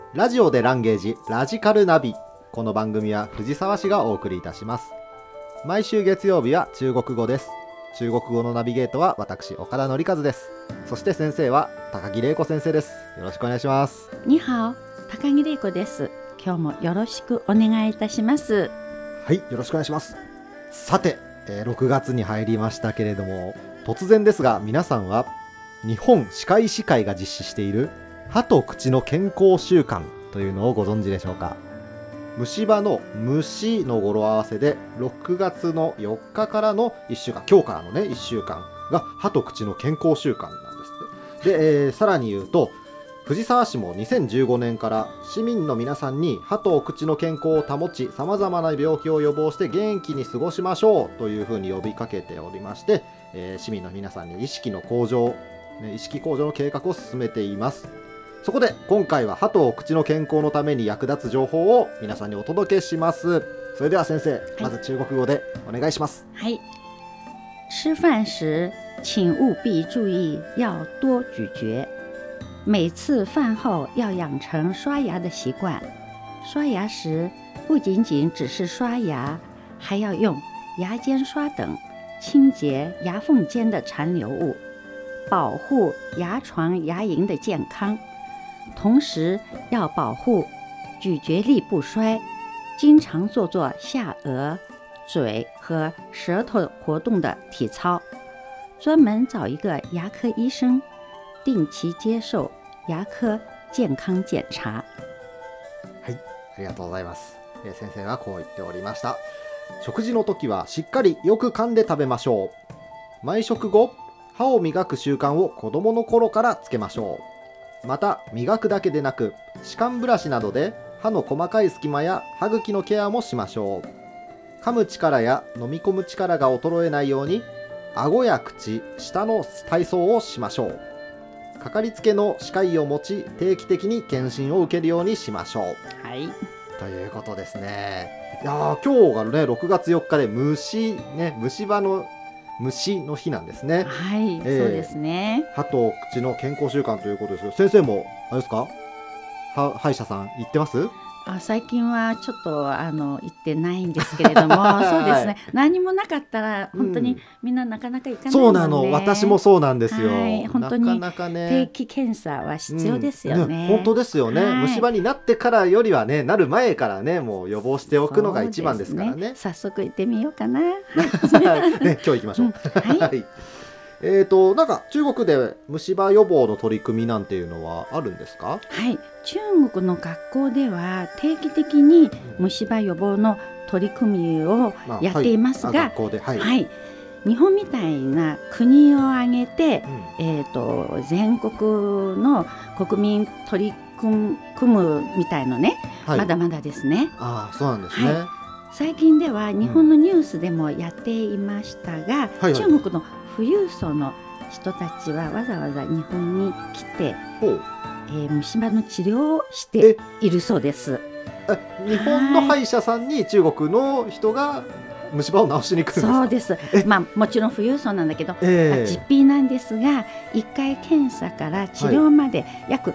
ラジオでランゲージラジカルナビ。この番組は藤沢市がお送りいたします。毎週月曜日は中国語です。中国語のナビゲートは私岡田典和です。そして先生は高木玲子先生です。よろしくお願いします。 にはお、高木玲子です。今日もよろしくお願いいたします。 はい、よろしくお願いします。さて、6月に入りましたけれども、突然ですが皆さんは日本歯科医師会が実施している歯と口の健康週間というのをご存知でしょうか。虫歯の虫の語呂合わせで6月の4日からの1週間、今日からのね1週間が歯と口の健康週間なんですって。で、さらに言うと藤沢市も2015年から市民の皆さんに歯と口の健康を保ち、さまざまな病気を予防して元気に過ごしましょうというふうに呼びかけておりまして、市民の皆さんに意識向上の計画を進めています。そこで今回は歯と口の健康のために役立つ情報を皆さんにお届けします。それでは先生、まず中国語でお願いします。 はい。吃飯時請務必注意要多咀嚼，每次飯後要養成刷牙的習慣。刷牙時不僅僅只是刷牙，還要用牙間刷等清潔牙縫間的殘留物，保護牙床牙齦的健康。同時要保護咀嚼力不衰，經常做下頜、嘴和舌頭活動的體操，專門找一個牙科醫生，定期接受牙科健康檢查。 はい、ありがとうございます。先生はこう言っておりました。食事の時はしっかりよく噛んで食べましょう。毎食後、歯を磨く習慣を子供の頃からつけましょう。また磨くだけでなく歯間ブラシなどで歯の細かい隙間や歯茎のケアもしましょう。噛む力や飲み込む力が衰えないように顎や口、舌の体操をしましょう。かかりつけの歯科医を持ち定期的に検診を受けるようにしましょう。 はい、 ということですね。いや今日がね6月4日で虫歯の虫の日なんですね。 はい、そうですね。 歯と口の健康習慣ということですけど、先生もあれですか、歯医者さん行ってます？ 最近はちょっと行ってないんですけれどもそうですね、何もなかったら本当にみんななかなか行かないので、 そうなの、私もそうなんですよ。 本当になかなかね、 定期検査は必要ですよね。 本当ですよね、虫歯になってからよりはね、なる前からね、もう予防しておくのが一番ですからね。 早速行ってみようかなね、今日行きましょう。はい。なんか中国で虫歯予防の取り組みなんていうのはあるんですか？ はい、中国の学校では定期的に虫歯予防の取り組みをやっていますが、 学校で、 日本みたいな国を挙げて、全国の国民取り組むみたいのね、まだまだですね。 そうなんですね。 最近では日本のニュースでもやっていましたが、中国の富裕層の人たちはわざわざ日本に来て、虫歯の治療をしているそうです。 日本の歯医者さんに中国の人が虫歯を治しに来るんですか？ そうです。もちろん富裕層なんだけど、実費なんですが、1回検査から治療まで約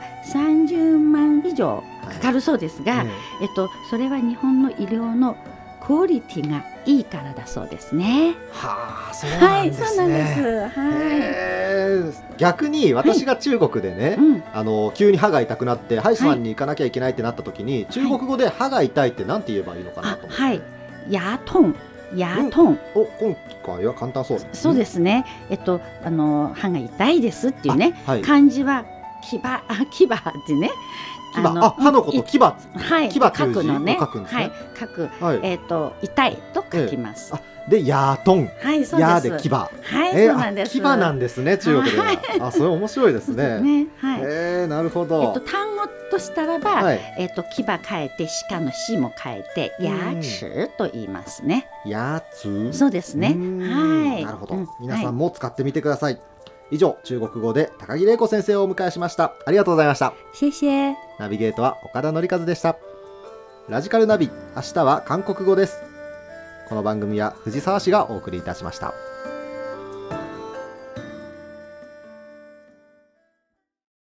30万以上かかるそうですが、それは日本の医療のクオリティがいいからだそうですね。 そうなんですね。逆に私が中国でね、急に歯が痛くなって歯医者さんに行かなきゃいけないってなった時に、中国語で歯が痛いってなんて言えばいいのかなと思って。 牙痛。牙痛。 今回は簡単そうですね。 そうですね。歯が痛いですっていうね、漢字は牙ってね。 歯のこと牙、 牙書くのね。書く。痛いと書きます。 で、ヤートン。ヤーで牙。 そうなんです。 牙なんですね、中国では。それ面白いですね。なるほど。 単語としたらば、牙変えて、歯科の歯も変えて、牙齒と言いますね。 牙齿。 そうですね。 なるほど。皆さんも使ってみてください。以上、中国語で高木玲子先生をお迎えしました。ありがとうございました。 謝謝。 ナビゲートは岡田典和でした。ラジカルナビ、明日は韓国語です。この番組は藤沢市がお送りいたしました。